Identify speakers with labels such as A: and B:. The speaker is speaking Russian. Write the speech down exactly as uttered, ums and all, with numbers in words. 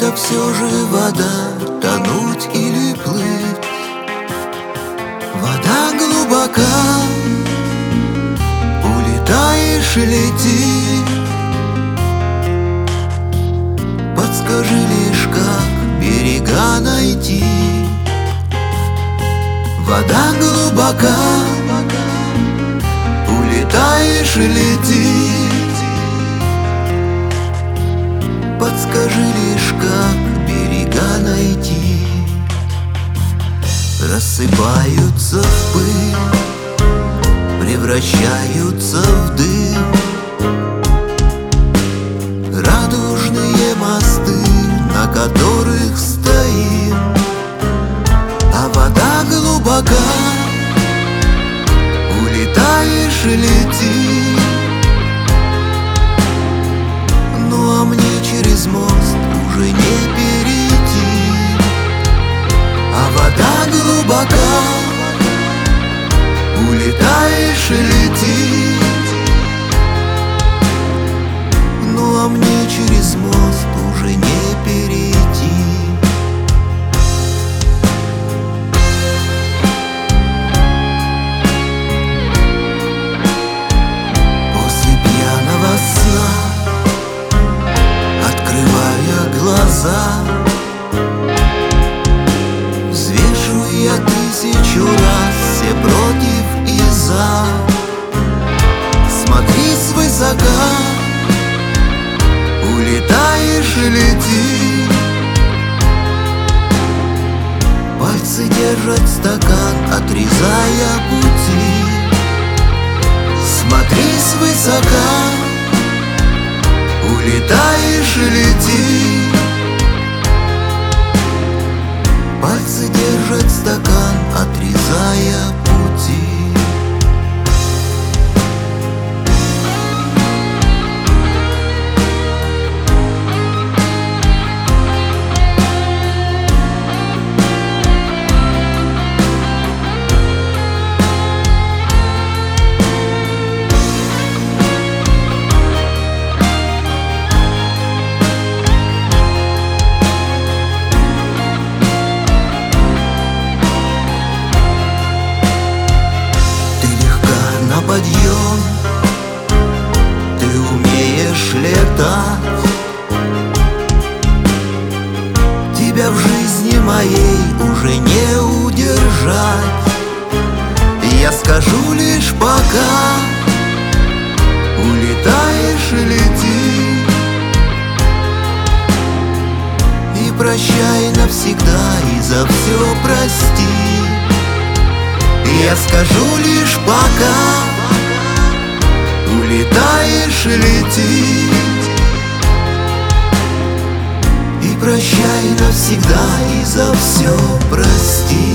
A: это все же вода, тонуть или плыть. Вода глубока, улетаешь и летишь. Подскажи лишь, как берега найти. Вода глубока, улетаешь и летишь. Подскажи лишь, как берега найти. Рассыпаются в пыль, превращаются в дым радужные мосты, на которых стоим. А вода глубока, улетаешь и летишь. Ну а мне через мост уже не перейти. А вода глубока, улетаешь и летишь. Ну а мне через мост уже не перейти. После пьяного сна, открывая глаза, взвешу я тысячу раз все против и за. Смотри свысока, улетаешь и летишь. Пальцы держат стакан, отрезая пути. Смотри свысока, улетаешь и летишь. Пальцы держат стакан, отрезая пути. Подъем, ты умеешь летать. Тебя в жизни моей уже не удержать. Я скажу лишь пока, улетаешь и летишь. И прощай навсегда, и за все прости. Я скажу лишь пока, улетаешь и летишь. И прощай навсегда, и за все прости.